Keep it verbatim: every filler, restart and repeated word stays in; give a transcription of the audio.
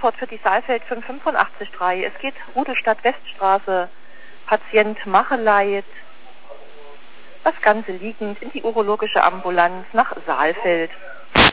Antwort für die Saalfeld fünf acht fünf drei. Es geht Rudolstadt Weststraße, Patient Macheleit, das Ganze liegend in die urologische Ambulanz nach Saalfeld.